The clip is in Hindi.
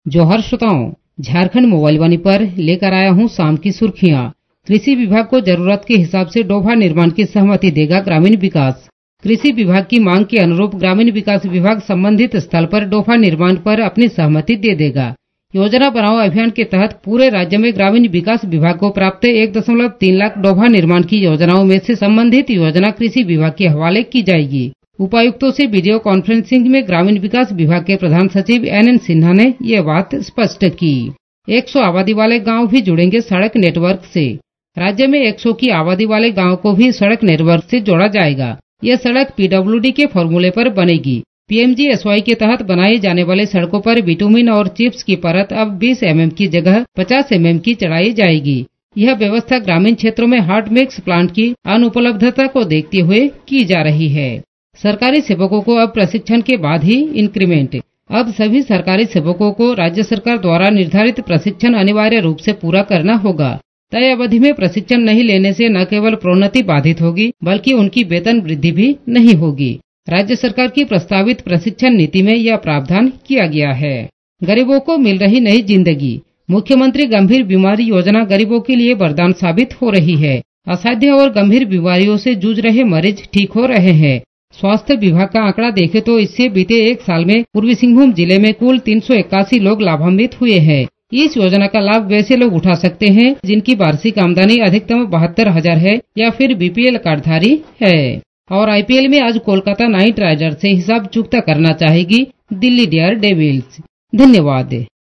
जोहर श्रोताओं, झारखंड मोबाइल वाणी पर लेकर आया हूं शाम की सुर्खियां। कृषि विभाग को जरूरत के हिसाब से डोभा निर्माण की सहमति देगा ग्रामीण विकास। कृषि विभाग की मांग के अनुरूप ग्रामीण विकास विभाग संबंधित स्थल पर डोभा निर्माण पर अपनी सहमति दे देगा। योजना बनाओ अभियान के तहत पूरे राज्य में ग्रामीण विकास विभाग को प्राप्त 1.3 लाख डोभा निर्माण की योजनाओं में से संबंधित योजना कृषि विभाग के हवाले की जाएगी। उपायुक्तों से वीडियो कॉन्फ्रेंसिंग में ग्रामीण विकास विभाग के प्रधान सचिव NN सिन्हा ने ये बात स्पष्ट की। 100 आबादी वाले गांव भी जुड़ेंगे सड़क नेटवर्क से। राज्य में 100 की आबादी वाले गांव को भी सड़क नेटवर्क से जोड़ा जाएगा। यह सड़क PWD के फॉर्मूले पर बनेगी। PMGSY के तहत बनाए जाने वाले सड़कों पर बिटुमिन और चिप्स की परत अब 20 mm की जगह 50 mm की चढ़ाई जाएगी। यह व्यवस्था ग्रामीण क्षेत्रों में हॉट मिक्स प्लांट की अनुपलब्धता को देखते हुए की जा रही है। सरकारी सेवकों को अब प्रशिक्षण के बाद ही इंक्रीमेंट। अब सभी सरकारी सेवकों को राज्य सरकार द्वारा निर्धारित प्रशिक्षण अनिवार्य रूप से पूरा करना होगा। तय अवधि में प्रशिक्षण नहीं लेने से न केवल प्रोन्नति बाधित होगी बल्कि उनकी वेतन वृद्धि भी नहीं होगी। राज्य सरकार की प्रस्तावित प्रशिक्षण नीति में यह प्रावधान किया गया है। गरीबों को मिल रही नई जिंदगी। मुख्यमंत्री गंभीर बीमारी योजना गरीबों के लिए वरदान साबित हो रही है। असाध्य और गंभीर बीमारियों से जूझ रहे मरीज ठीक हो रहे हैं। स्वास्थ्य विभाग का आंकड़ा देखें तो इससे बीते एक साल में पूर्वी सिंहभूम जिले में कुल 381 लोग लाभान्वित हुए हैं। इस योजना का लाभ वैसे लोग उठा सकते हैं जिनकी वार्षिक आमदनी अधिकतम 72,000 है या फिर BPL कार्डधारी है। और IPL में आज कोलकाता नाइट राइडर्स से हिसाब चुकता करना चाहेगी दिल्ली डेयर डेविल्स। धन्यवाद।